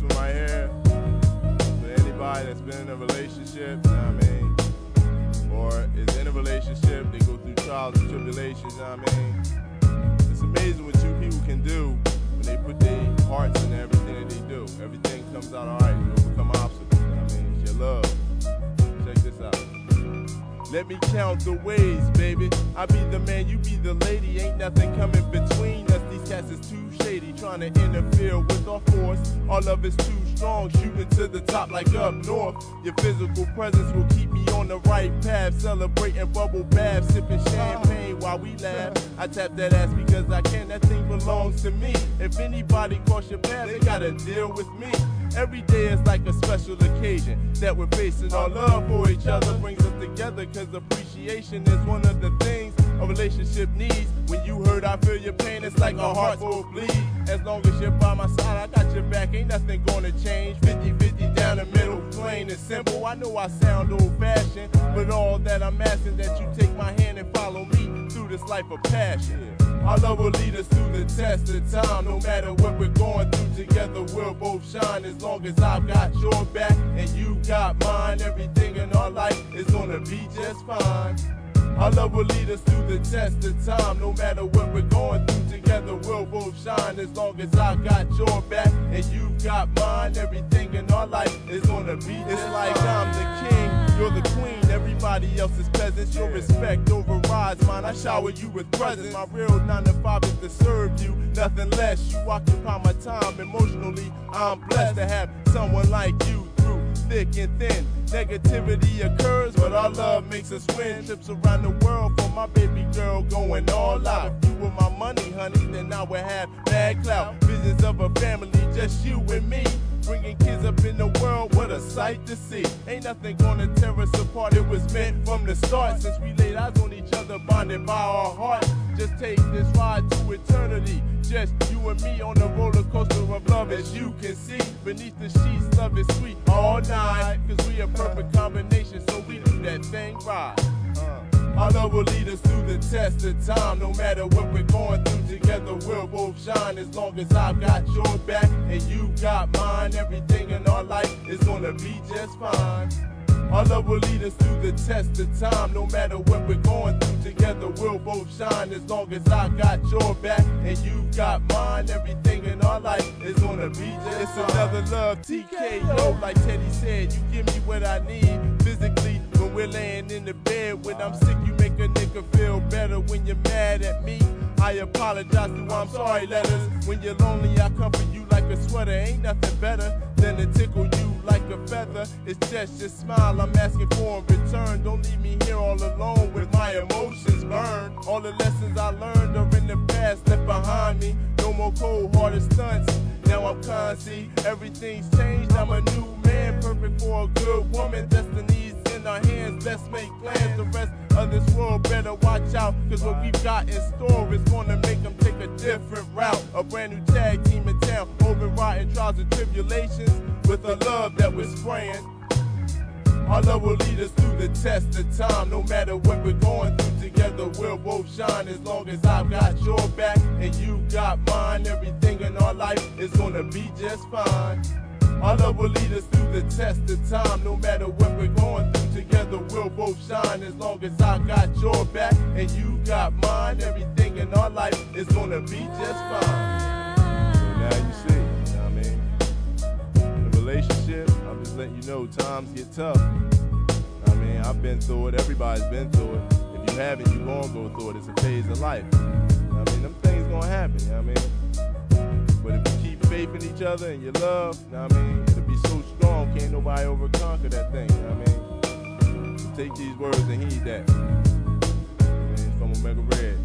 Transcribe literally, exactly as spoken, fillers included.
one right here, for anybody that's been in a relationship, you know what I mean, or is in a relationship, they go through trials and tribulations, you know what I mean. It's amazing what two people can do when they put their hearts into everything that they do. Everything comes out alright, you overcome obstacles, you know what I mean. It's your love. Check this out. Let me count the ways, baby. I be the man, you be the lady. Ain't nothing coming between us. These cats is too shady, trying to interfere with our force. Our love is too strong, shooting to the top like up north. Your physical presence will keep me on the right path, celebrating bubble baths, sipping champagne while we laugh. I tap that ass because I can, that thing belongs to me. If anybody cross your path, they gotta deal with me. Every day is like a special occasion that we're facing. Our love for each other brings us together, cause appreciation is one of the things a relationship needs. When you hurt, I feel your pain, it's like our hearts will bleed. As long as you're by my side, I got your back, ain't nothing gonna change. fifty fifty down the middle, plain and simple. I know I sound old-fashioned, but all that I'm asking that you take my hand and follow me through this life of passion. Our love will lead us through the test of time. No matter what we're going through, together we'll both shine. As long as I've got your back and you got mine, everything in our life is gonna be just fine. Our love will lead us through the test of time. No matter what we're going through, together we'll both shine. As long as I've got your back and you've got mine, everything in our life is gonna be just It's like I'm the king, you're the queen. Everybody else is peasants. Your respect overrides mine. I shower you with presents. My real nine to five is to serve you, nothing less. You occupy my time emotionally. I'm blessed to have someone like you through thick and thin. Negativity occurs, but our love makes us win. Trips around the world for my baby girl, going all out. If you were my money, honey, then I would have bad clout. Visions of a family, just you and me. Bringing kids up in the world, what a sight to see. Ain't nothing gonna tear us apart, it was meant from the start. Since we laid eyes on each other, bonded by our hearts. Just take this ride to eternity. Just you and me on the roller coaster of love. As you can see, beneath the sheets, love is sweet all night. Cause we a perfect combination, so we do that thing right. Our love will lead us through the test of time. No matter what we're going through, together we'll both shine. As long as I've got your back and you got mine, everything in our life is gonna be just fine. Our love will lead us through the test of time. No matter what we're going through, together we'll both shine. As long as I got your back and you got mine, everything in our life is gonna be just It's fine. Another love, T K O, like Teddy said. You give me what I need physically when we're laying in the bed. When I'm sick, you make a nigga feel better. When you're mad at me, I apologize through I'm sorry letters. When you're lonely, I comfort you like a sweater. Ain't nothing better than to tickle you like a feather. It's just your smile I'm asking for in return. Don't leave me here all alone with my emotions burned. All the lessons I learned are in the past, left behind me. No more cold-hearted stunts. Now I'm conscious, everything's changed. I'm a new man, perfect for a good woman. Destiny's in our hands, let's make plans. The rest of this world better watch out, cause what we've got in store is gonna make them take a different route. A brand new tag team in town, over riding trials and tribulations with a love that we're spraying. Our love will lead us through the test of time. No matter what we're going through, together we'll both shine. As long as I've got your back and you got mine, everything in our life is gonna be just fine. Our love will lead us through the test of time. No matter what we're going through, together we'll both shine. As long as I got your back and you got mine, everything in our life is gonna be just fine. So now you see, you know what I mean? In a relationship, I'm just letting you know times get tough. I mean, I've been through it, everybody's been through it. If you haven't, you're gonna go through it. It's a phase of life. I mean, them things gonna happen, you know what I mean? But if you keep faith in each other and your love, you know what I mean, it'll be so strong, can't nobody overconquer that thing, you know what I mean? So take these words and heed that. I mean, from Omega Red.